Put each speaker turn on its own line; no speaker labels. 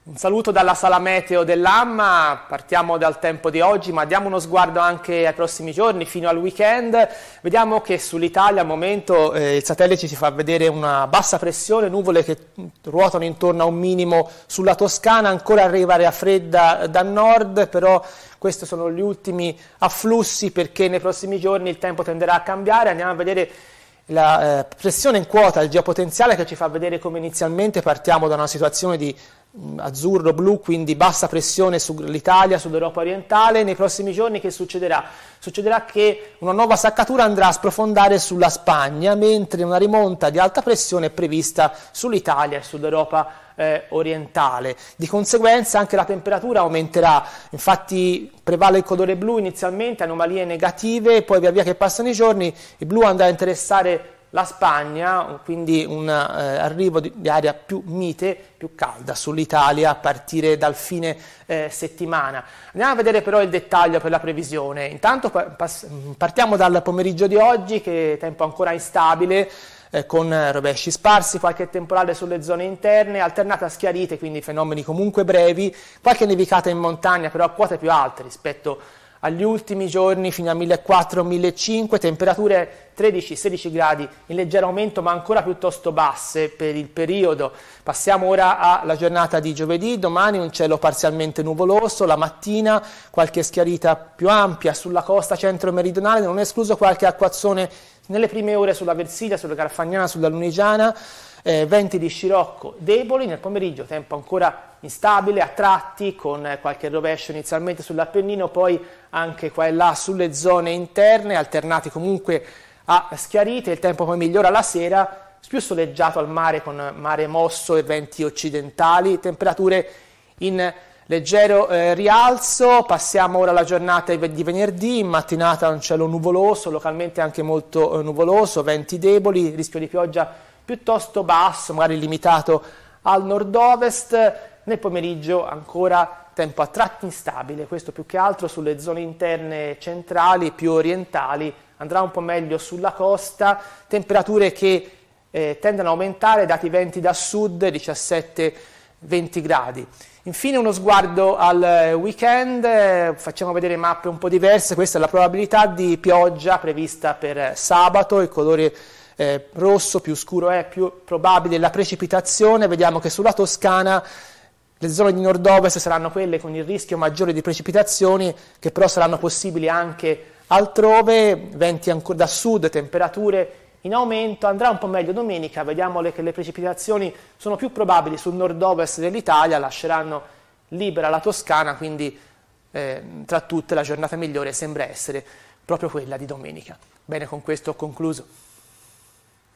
Un saluto dalla sala meteo dell'AMMA, partiamo dal tempo di oggi, ma diamo uno sguardo anche ai prossimi giorni, fino al weekend. Vediamo che sull'Italia al momento il satellite ci fa vedere una bassa pressione, nuvole che ruotano intorno a un minimo sulla Toscana, ancora arriva area fredda da nord, però questi sono gli ultimi afflussi perché nei prossimi giorni il tempo tenderà a cambiare. Andiamo a vedere la pressione in quota, il geopotenziale, che ci fa vedere come inizialmente partiamo da una situazione di azzurro-blu, quindi bassa pressione sull'Italia, sull'Europa orientale. Nei prossimi giorni che succederà? Succederà che una nuova saccatura andrà a sprofondare sulla Spagna, mentre una rimonta di alta pressione è prevista sull'Italia e sull'Europa orientale. Di conseguenza anche la temperatura aumenterà, infatti prevale il colore blu inizialmente, anomalie negative, poi via via che passano i giorni il blu andrà a interessare la Spagna, quindi un arrivo di aria più mite, più calda sull'Italia a partire dal fine settimana. Andiamo a vedere però il dettaglio per la previsione. Intanto partiamo dal pomeriggio di oggi, che è tempo ancora instabile, con rovesci sparsi, qualche temporale sulle zone interne, alternata a schiarite, quindi fenomeni comunque brevi, qualche nevicata in montagna però a quote più alte rispetto agli ultimi giorni, fino a 1400-1500, temperature 13-16 gradi in leggero aumento ma ancora piuttosto basse per il periodo. Passiamo ora alla giornata di giovedì. Domani un cielo parzialmente nuvoloso, la mattina qualche schiarita più ampia sulla costa centro-meridionale, non è escluso qualche acquazzone nelle prime ore sulla Versilia, sulla Garfagnana, sulla Lunigiana, venti di scirocco deboli. Nel pomeriggio tempo ancora instabile a tratti, con qualche rovescio inizialmente sull'Appennino, poi anche qua e là sulle zone interne, alternati comunque a schiarite. Il tempo poi migliora la sera, più soleggiato al mare con mare mosso e venti occidentali, temperature in leggero rialzo. Passiamo ora alla giornata di venerdì. In mattinata un cielo nuvoloso, localmente anche molto nuvoloso, venti deboli, rischio di pioggia piuttosto basso, magari limitato al nord-ovest. Nel pomeriggio ancora tempo a tratti instabile, questo più che altro sulle zone interne centrali, più orientali, andrà un po' meglio sulla costa, temperature che tendono ad aumentare, dati venti da sud, 17-20 gradi. Infine uno sguardo al weekend, facciamo vedere mappe un po' diverse. Questa è la probabilità di pioggia prevista per sabato, il colore rosso più scuro è più probabile la precipitazione. Vediamo che sulla Toscana le zone di nord-ovest saranno quelle con il rischio maggiore di precipitazioni, che però saranno possibili anche altrove, venti ancora da sud, temperature in aumento. Andrà un po' meglio domenica, vediamo che le precipitazioni sono più probabili sul nord-ovest dell'Italia, lasceranno libera la Toscana, quindi tra tutte la giornata migliore sembra essere proprio quella di domenica. Bene, con questo ho concluso.